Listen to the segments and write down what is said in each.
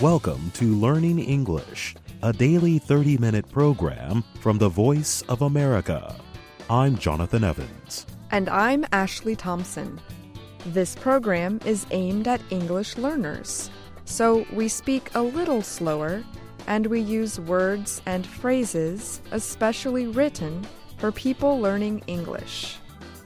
Welcome to Learning English, a daily 30-minute program from the Voice of America. I'm Jonathan Evans. And I'm Ashley Thompson. This program is aimed at English learners, so we speak a little slower and we use words and phrases especially written for people learning English.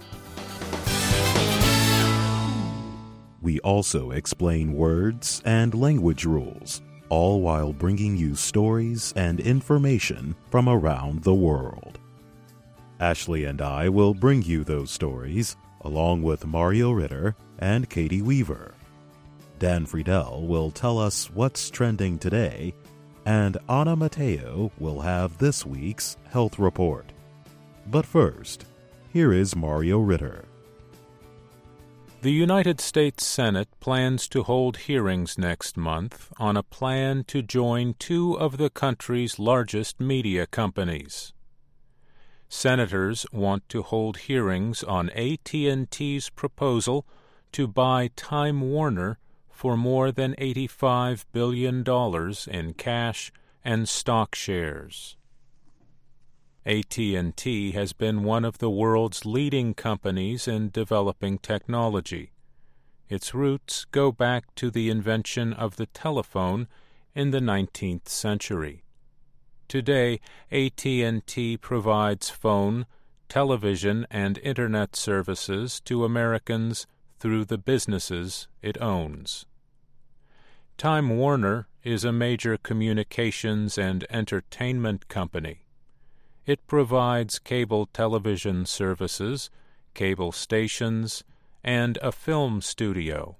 We also explain words and language rules, all while bringing you stories and information from around the world. Ashley and I will bring you those stories, along with Mario Ritter and Katie Weaver. Dan Friedel will tell us what's trending today, and Anna Mateo will have this week's health report. But first, here is Mario Ritter. The United States Senate plans to hold hearings next month on a plan to join two of the country's largest media companies. Senators want to hold hearings on AT&T's proposal to buy Time Warner for more than $85 billion in cash and stock shares. AT&T has been one of the world's leading companies in developing technology. Its roots go back to the invention of the telephone in the 19th century. Today, AT&T provides phone, television, and Internet services to Americans through the businesses it owns. Time Warner is a major communications and entertainment company. It provides cable television services, cable stations, and a film studio.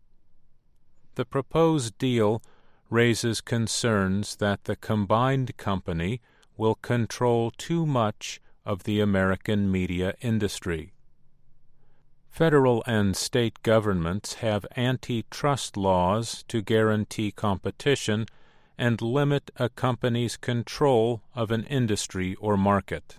The proposed deal raises concerns that the combined company will control too much of the American media industry. Federal and state governments have antitrust laws to guarantee competition and limit a company's control of an industry or market.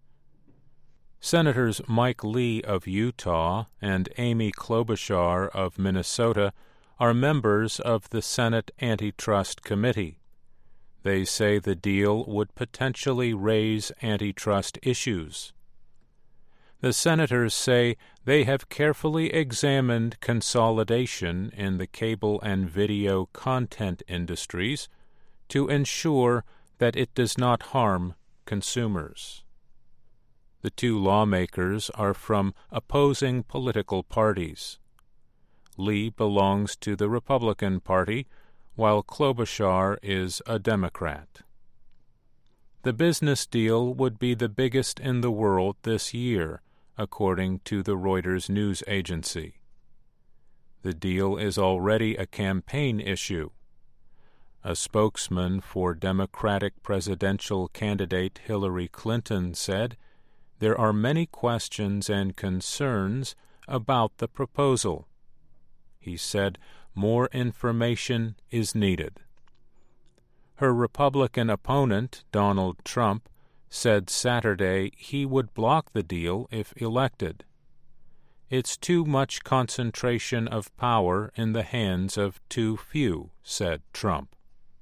Senators Mike Lee of Utah and Amy Klobuchar of Minnesota are members of the Senate Antitrust Committee. They say the deal would potentially raise antitrust issues. The senators say they have carefully examined consolidation in the cable and video content industries to ensure that it does not harm consumers. The two lawmakers are from opposing political parties. Lee belongs to the Republican Party, while Klobuchar is a Democrat. The business deal would be the biggest in the world this year, according to the Reuters news agency. The deal is already a campaign issue. A spokesman for Democratic presidential candidate Hillary Clinton said, "There are many questions and concerns about the proposal." He said more information is needed. Her Republican opponent, Donald Trump, said Saturday he would block the deal if elected. "It's too much concentration of power in the hands of too few," said Trump.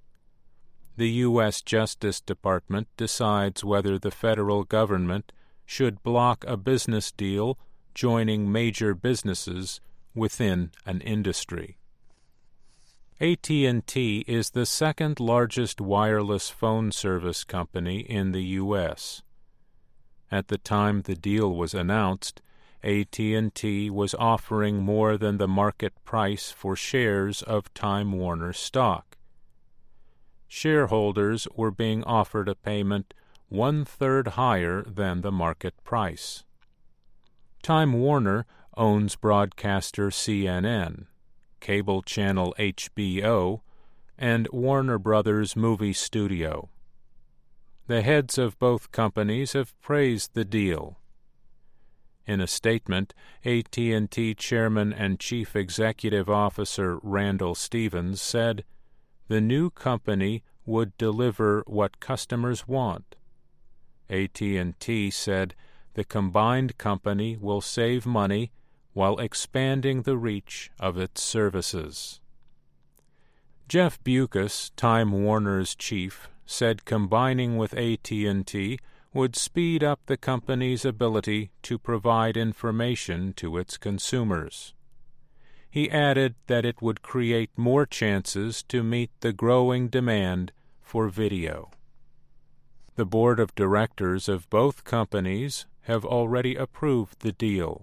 The U.S. Justice Department decides whether the federal government should block a business deal joining major businesses within an industry. AT&T is the second largest wireless phone service company in the U.S. At the time the deal was announced, AT&T was offering more than the market price for shares of Time Warner stock. Shareholders were being offered a payment 1/3 higher than the market price. Time Warner owns broadcaster CNN, cable channel HBO, and Warner Brothers Movie Studio. The heads of both companies have praised the deal. In a statement, AT&T Chairman and Chief Executive Officer Randall Stevens said, "The new company would deliver what customers want." AT&T said the combined company will save money while expanding the reach of its services. Jeff Bewkes, Time Warner's chief, said combining with AT&T would speed up the company's ability to provide information to its consumers. He added that it would create more chances to meet the growing demand for video. The board of directors of both companies have already approved the deal.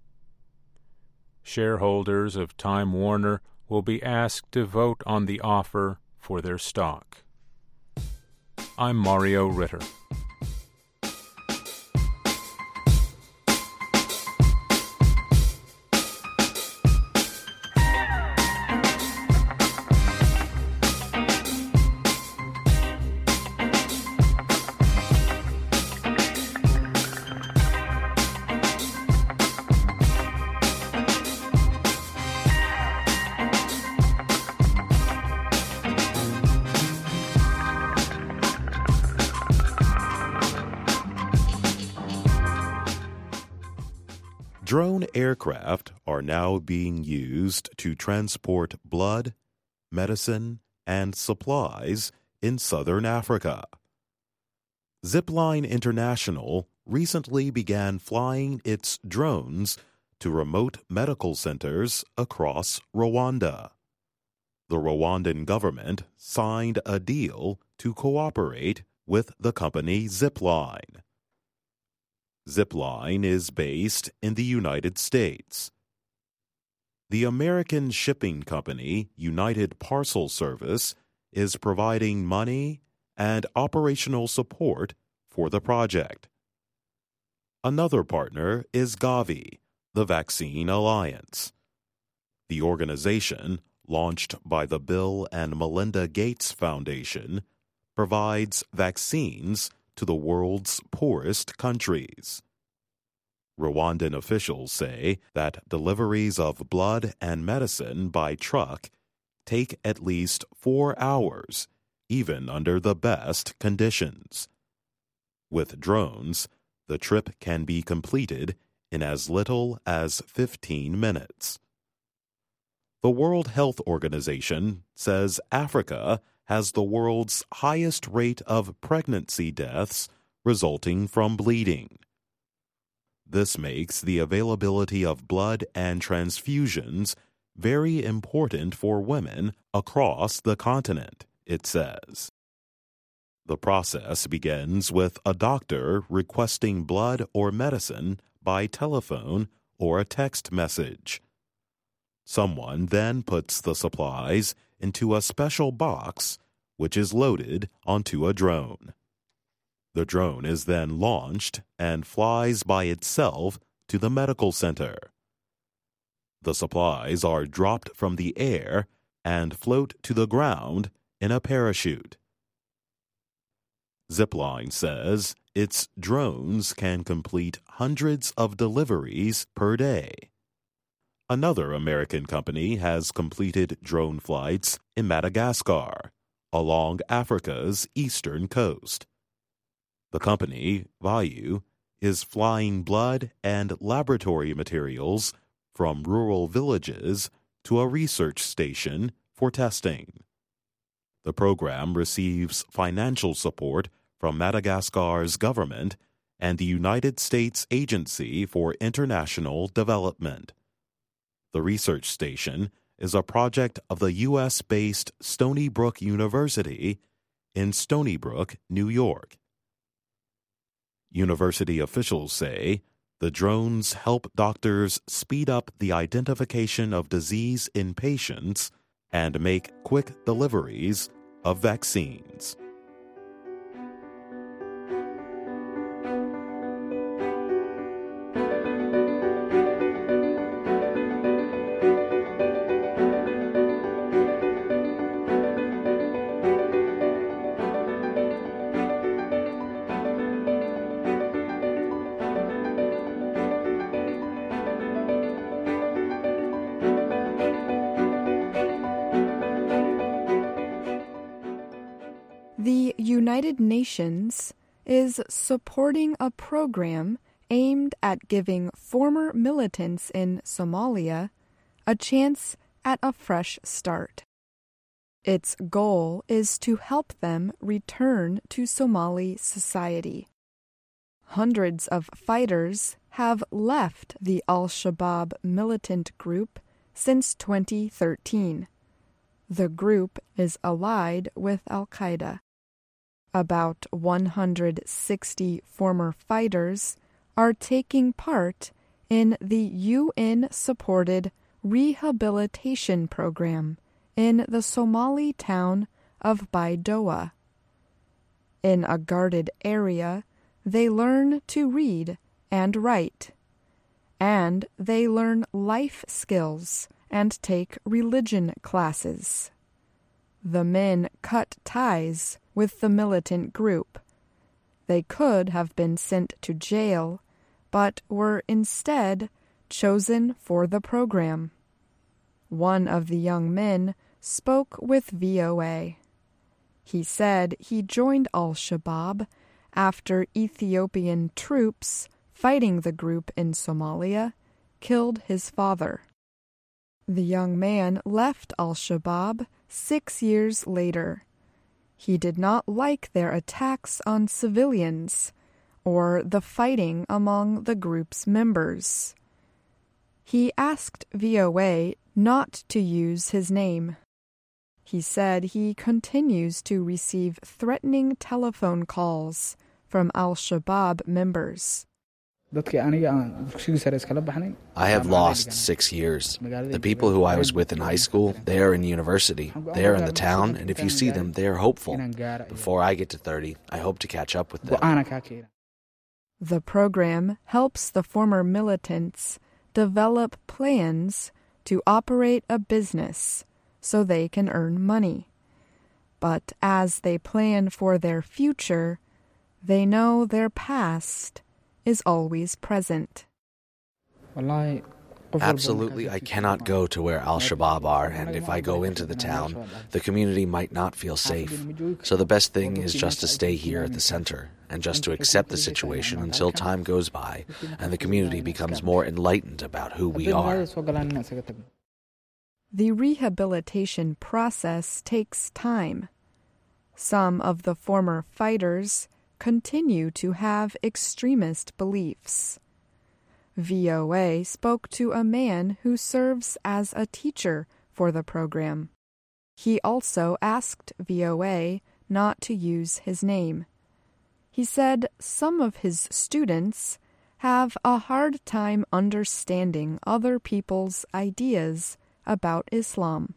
Shareholders of Time Warner will be asked to vote on the offer for their stock. I'm Mario Ritter. Drone aircraft are now being used to transport blood, medicine, and supplies in southern Africa. Zipline International recently began flying its drones to remote medical centers across Rwanda. The Rwandan government signed a deal to cooperate with the company Zipline. Zipline is based in the United States. The American shipping company United Parcel Service is providing money and operational support for the project. Another partner is Gavi, the Vaccine Alliance. The organization, launched by the Bill and Melinda Gates Foundation, provides vaccines to the world's poorest countries. Rwandan officials say that deliveries of blood and medicine by truck take at least 4 hours, even under the best conditions. With drones, the trip can be completed in as little as 15 minutes. The World Health Organization says Africa has the world's highest rate of pregnancy deaths resulting from bleeding. This makes the availability of blood and transfusions very important for women across the continent, it says. The process begins with a doctor requesting blood or medicine by telephone or a text message. Someone then puts the supplies into a special box, which is loaded onto a drone. The drone is then launched and flies by itself to the medical center. The supplies are dropped from the air and float to the ground in a parachute. Zipline says its drones can complete hundreds of deliveries per day. Another American company has completed drone flights in Madagascar, along Africa's eastern coast. The company, Vayu, is flying blood and laboratory materials from rural villages to a research station for testing. The program receives financial support from Madagascar's government and the United States Agency for International Development. The research station is a project of the U.S.-based Stony Brook University in Stony Brook, New York. University officials say the drones help doctors speed up the identification of disease in patients and make quick deliveries of vaccines. The United Nations is supporting a program aimed at giving former militants in Somalia a chance at a fresh start. Its goal is to help them return to Somali society. Hundreds of fighters have left the Al-Shabaab militant group since 2013. The group is allied with Al-Qaeda. About 160 former fighters are taking part in the UN-supported rehabilitation program in the Somali town of Baidoa. In a guarded area, they learn to read and write, and they learn life skills and take religion classes. The men cut ties with the militant group. They could have been sent to jail, but were instead chosen for the program. One of the young men spoke with VOA. He said he joined Al-Shabaab after Ethiopian troops fighting the group in Somalia killed his father. The young man left Al-Shabaab 6 years later. He did not like their attacks on civilians or the fighting among the group's members. He asked VOA not to use his name. He said he continues to receive threatening telephone calls from Al-Shabaab members. I have lost 6 years. The people who I was with in high school, they are in university. They are in the town, and if you see them, they are hopeful. Before I get to 30, I hope to catch up with them. The program helps the former militants develop plans to operate a business so they can earn money. But as they plan for their future, they know their past is always present. Absolutely, I cannot go to where Al-Shabaab are, and if I go into the town, the community might not feel safe. So the best thing is just to stay here at the center, and just to accept the situation until time goes by, and the community becomes more enlightened about who we are. The rehabilitation process takes time. Some of the former fighters continue to have extremist beliefs. VOA spoke to a man who serves as a teacher for the program. He also asked VOA not to use his name. He said some of his students have a hard time understanding other people's ideas about Islam.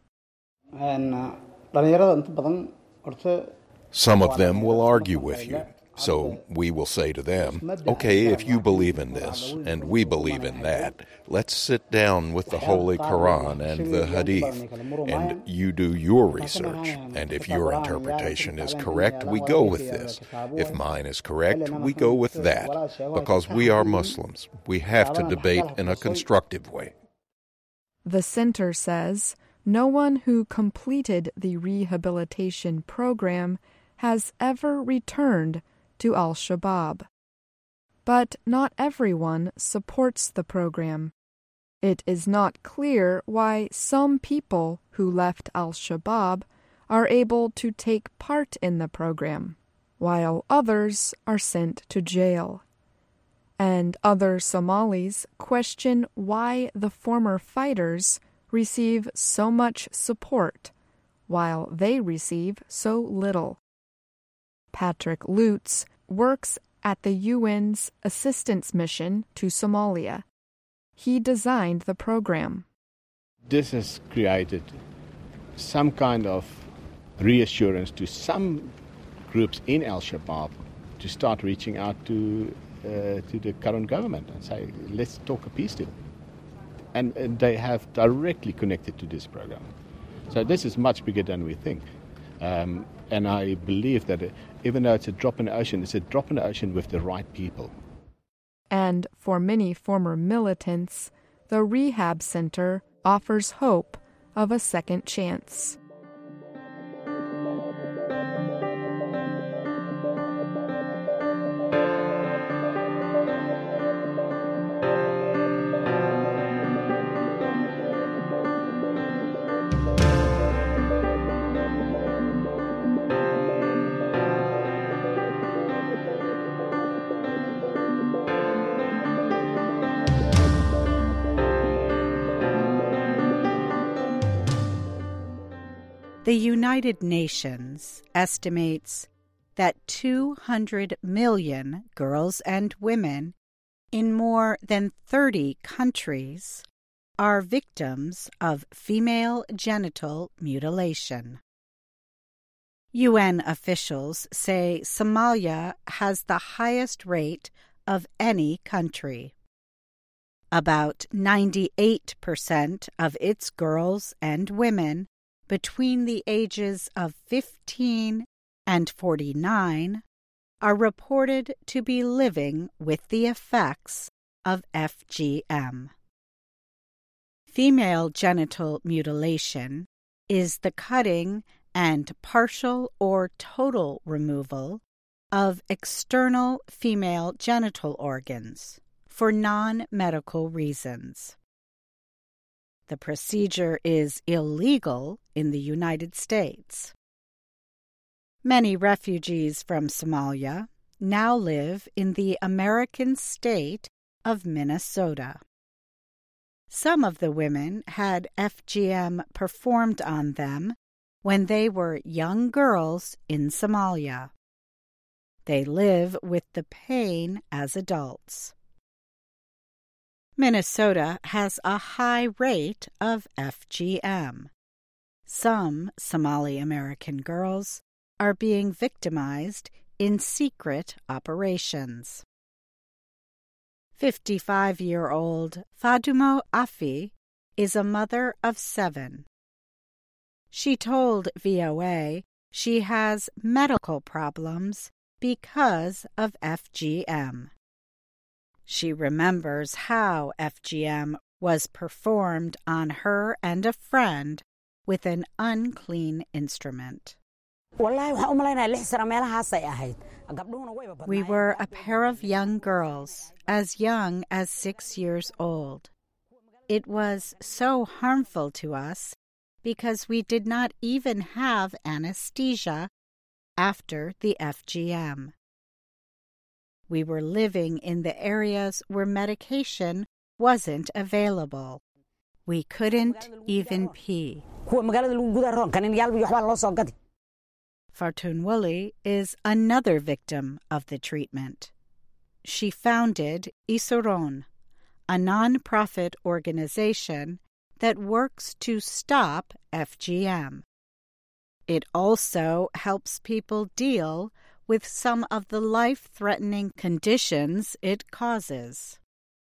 Some of them will argue with you. So we will say to them, okay, if you believe in this and we believe in that, let's sit down with the Holy Quran and the Hadith, and you do your research. And if your interpretation is correct, we go with this. If mine is correct, we go with that. Because we are Muslims, we have to debate in a constructive way. The center says no one who completed the rehabilitation program has ever returned to Al-Shabaab. But not everyone supports the program. It is not clear why some people who left Al-Shabaab are able to take part in the program, while others are sent to jail. And other Somalis question why the former fighters receive so much support, while they receive so little. Patrick Lutz works at the UN's assistance mission to Somalia. He designed the program. This has created some kind of reassurance to some groups in Al-Shabaab to start reaching out to the current government and say, let's talk a peace deal. And they have directly connected to this program. So this is much bigger than we think. And I believe that even though it's a drop in the ocean, it's a drop in the ocean with the right people. And for many former militants, the rehab center offers hope of a second chance. The United Nations estimates that 200 million girls and women in more than 30 countries are victims of female genital mutilation. UN officials say Somalia has the highest rate of any country. About 98% of its girls and women between the ages of 15 and 49 are reported to be living with the effects of FGM. Female genital mutilation is the cutting and partial or total removal of external female genital organs for non-medical reasons. The procedure is illegal in the United States. Many refugees from Somalia now live in the American state of Minnesota. Some of the women had FGM performed on them when they were young girls in Somalia. They live with the pain as adults. Minnesota has a high rate of FGM. Some Somali American girls are being victimized in secret operations. 55-year-old Fadumo Afi is a mother of 7. She told VOA she has medical problems because of FGM. She remembers how FGM was performed on her and a friend with an unclean instrument. We were a pair of young girls, as young as 6 years old. It was so harmful to us because we did not even have anesthesia after the FGM. We were living in the areas where medication wasn't available. We couldn't even pee. Fartunwuli is another victim of the treatment. She founded Isuron, a non-profit organization that works to stop FGM. It also helps people deal with some of the life-threatening conditions it causes.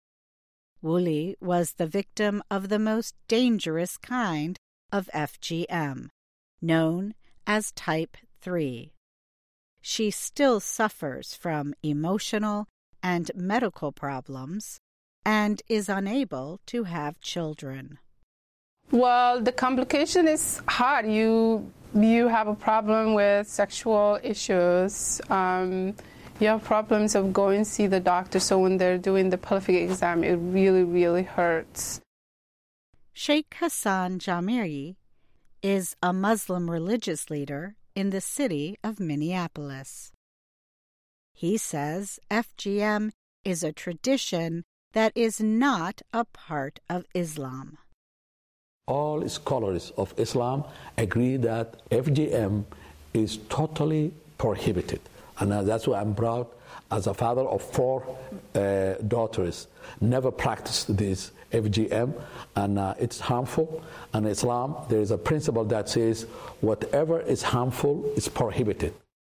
Wuli was the victim of the most dangerous kind of FGM, known as Type 3. She still suffers from emotional and medical problems and is unable to have children. Well, the complication is hard. You have a problem with sexual issues. You have problems of going to see the doctor, so when they're doing the pelvic exam, it really, really hurts. Sheikh Hassan Jamiri is a Muslim religious leader in the city of Minneapolis. He says FGM is a tradition that is not a part of Islam. All scholars of Islam agree that FGM is totally prohibited. And that's why I'm proud, as a father of 4 daughters, never practiced this FGM, and it's harmful. And in Islam, there is a principle that says whatever is harmful is prohibited.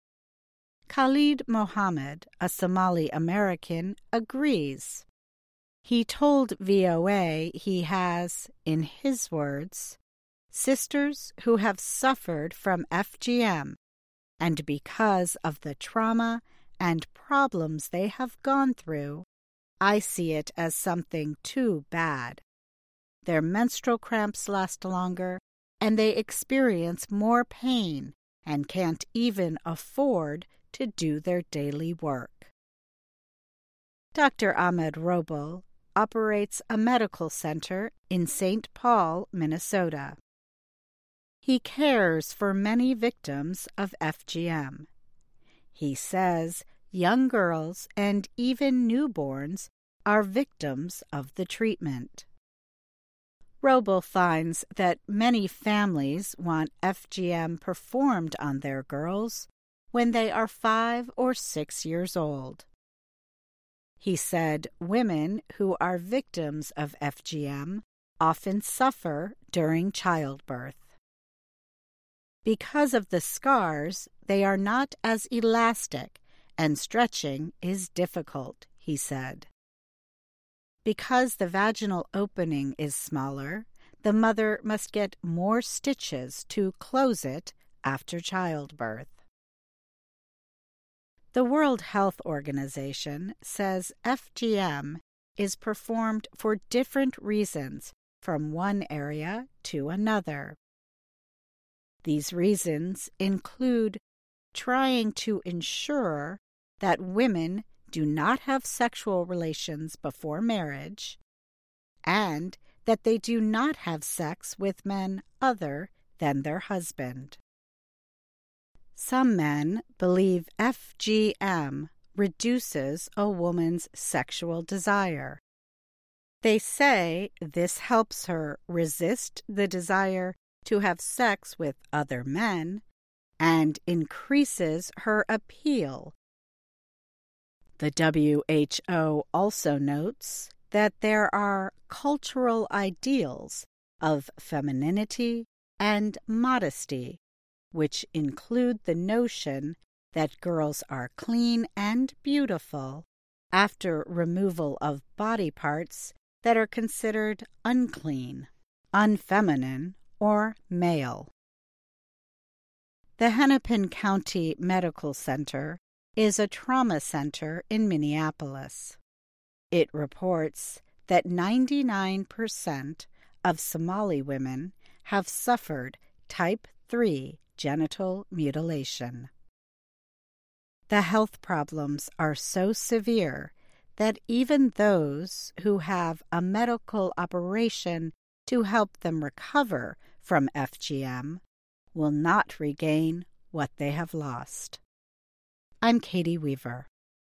Khalid Mohammed, a Somali American, agrees. He told VOA he has, in his words, sisters who have suffered from FGM, and because of the trauma and problems they have gone through, I see it as something too bad. Their menstrual cramps last longer, and they experience more pain and can't even afford to do their daily work. Dr. Ahmed Robel operates a medical center in St. Paul, Minnesota. He cares for many victims of FGM. He says young girls and even newborns are victims of the treatment. Roble finds that many families want FGM performed on their girls when they are 5 or 6 years old. He said women who are victims of FGM often suffer during childbirth. Because of the scars, they are not as elastic, and stretching is difficult, he said. Because the vaginal opening is smaller, the mother must get more stitches to close it after childbirth. The World Health Organization says FGM is performed for different reasons from one area to another. These reasons include trying to ensure that women do not have sexual relations before marriage, and that they do not have sex with men other than their husband. Some men believe FGM reduces a woman's sexual desire. They say this helps her resist the desire to have sex with other men and increases her appeal. The WHO also notes that there are cultural ideals of femininity and modesty, which include the notion that girls are clean and beautiful after removal of body parts that are considered unclean, unfeminine, or male. The Hennepin County Medical Center is a trauma center in Minneapolis. It reports that 99% of Somali women have suffered type 3 genital mutilation. The health problems are so severe that even those who have a medical operation to help them recover from FGM will not regain what they have lost. I'm Katie Weaver.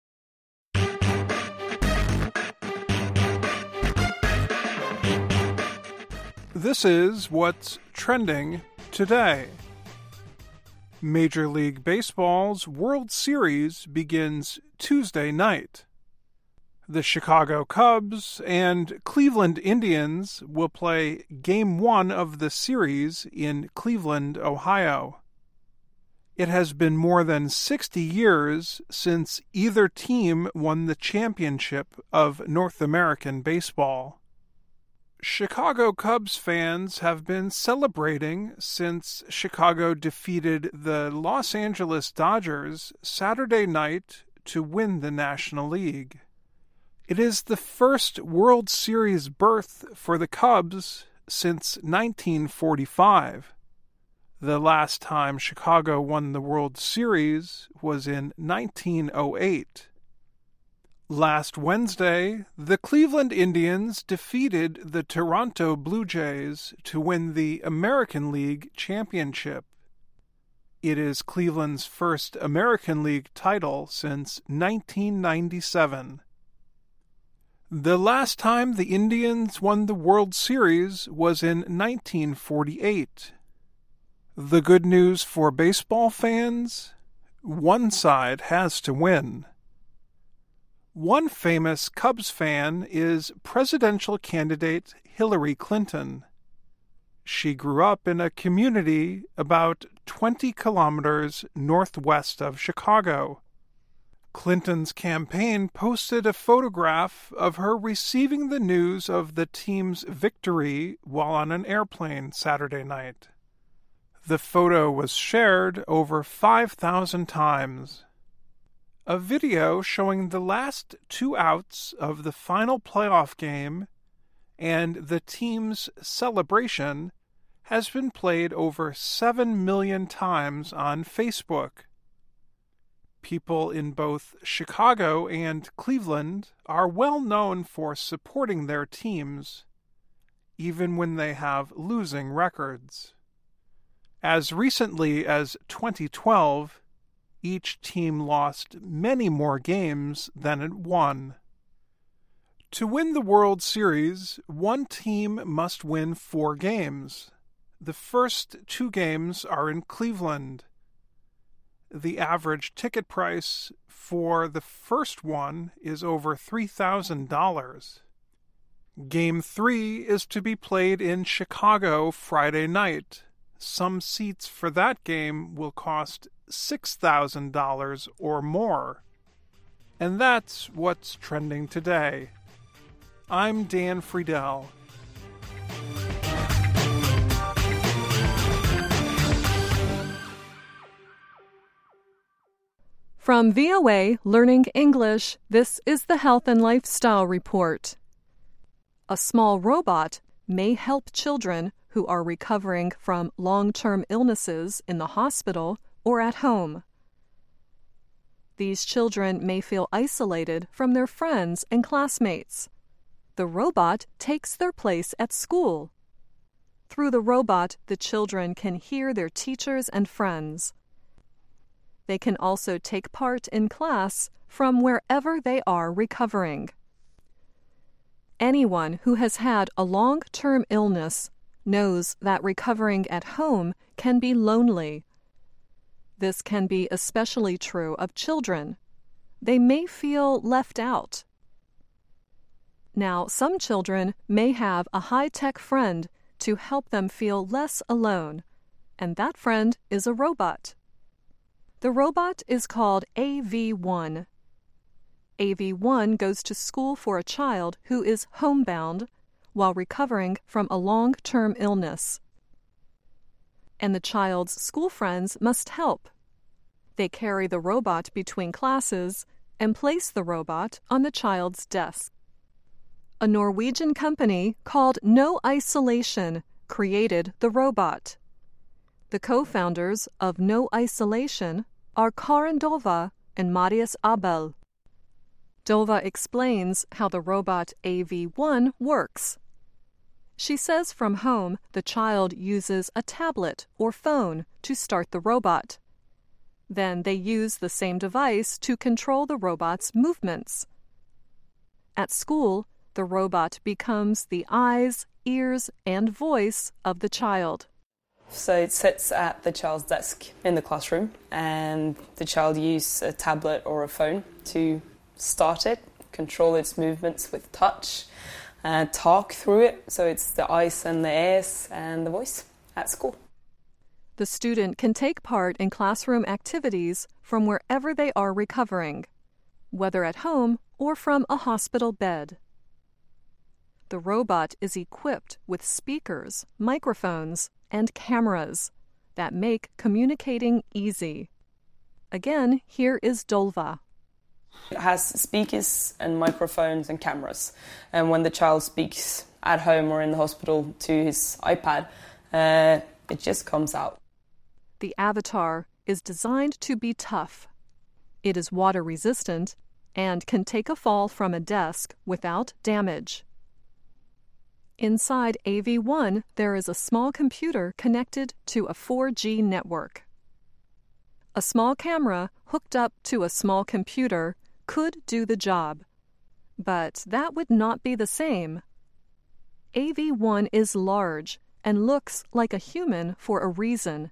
This is what's trending today. Major League Baseball's World Series begins Tuesday night. The Chicago Cubs and Cleveland Indians will play Game 1 of the series in Cleveland, Ohio. It has been more than 60 years since either team won the championship of North American baseball. Chicago Cubs fans have been celebrating since Chicago defeated the Los Angeles Dodgers Saturday night to win the National League. It is the first World Series berth for the Cubs since 1945. The last time Chicago won the World Series was in 1908. Last Wednesday, the Cleveland Indians defeated the Toronto Blue Jays to win the American League Championship. It is Cleveland's first American League title since 1997. The last time the Indians won the World Series was in 1948. The good news for baseball fans? One side has to win. One famous Cubs fan is presidential candidate Hillary Clinton. She grew up in a community about 20 kilometers northwest of Chicago. Clinton's campaign posted a photograph of her receiving the news of the team's victory while on an airplane Saturday night. The photo was shared over 5,000 times. A video showing the last 2 outs of the final playoff game and the team's celebration has been played over 7 million times on Facebook. People in both Chicago and Cleveland are well known for supporting their teams, even when they have losing records. As recently as 2012, each team lost many more games than it won. To win the World Series, one team must win 4 games. The first 2 games are in Cleveland. The average ticket price for the first one is over $3,000. Game 3 is to be played in Chicago Friday night. Some seats for that game will cost $6,000 or more. And that's what's trending today. I'm Dan Friedel. From VOA Learning English, this is the Health and Lifestyle Report. A small robot may help children who are recovering from long-term illnesses in the hospital or at home. These children may feel isolated from their friends and classmates. The robot takes their place at school. Through the robot, the children can hear their teachers and friends. They can also take part in class from wherever they are recovering. Anyone who has had a long-term illness knows that recovering at home can be lonely. This can be especially true of children. They may feel left out. Now, some children may have a high-tech friend to help them feel less alone, and that friend is a robot. The robot is called AV1. AV1 goes to school for a child who is homebound while recovering from a long-term illness. And the child's school friends must help. They carry the robot between classes and place the robot on the child's desk. A Norwegian company called No Isolation created the robot. The co-founders of No Isolation are Karin Dova and Marius Abel. Dova explains how the robot AV1 works. She says from home the child uses a tablet or phone to start the robot. Then they use the same device to control the robot's movements. At school, the robot becomes the eyes, ears, and voice of the child. So it sits at the child's desk in the classroom, and the child uses a tablet or a phone to start it, control its movements with touch, talk through it, so it's the eyes and the ears and the voice at school. The student can take part in classroom activities from wherever they are recovering, whether at home or from a hospital bed. The robot is equipped with speakers, microphones, and cameras that make communicating easy. Again, here is Dolva. It has speakers and microphones and cameras. And when the child speaks at home or in the hospital to his iPad, it just comes out. The avatar is designed to be tough. It is water resistant and can take a fall from a desk without damage. Inside AV1, there is a small computer connected to a 4G network. A small camera hooked up to a small computer could do the job, but that would not be the same. AV1 is large and looks like a human for a reason.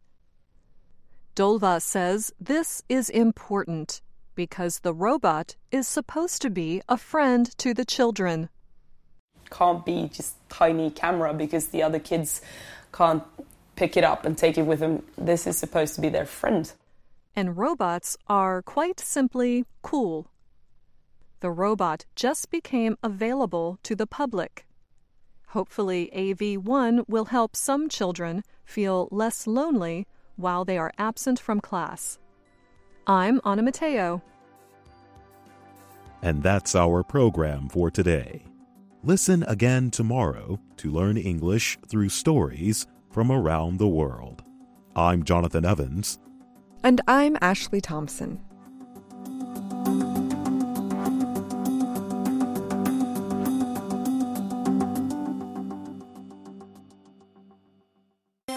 Dolva says this is important because the robot is supposed to be a friend to the children. Can't be just tiny camera because the other kids can't pick it up and take it with them. This is supposed to be their friend. And robots are quite simply cool. The robot just became available to the public. Hopefully AV1 will help some children feel less lonely while they are absent from class. I'm Anna Mateo. And that's our program for today. Listen again tomorrow to learn English through stories from around the world. I'm Jonathan Evans. And I'm Ashley Thompson.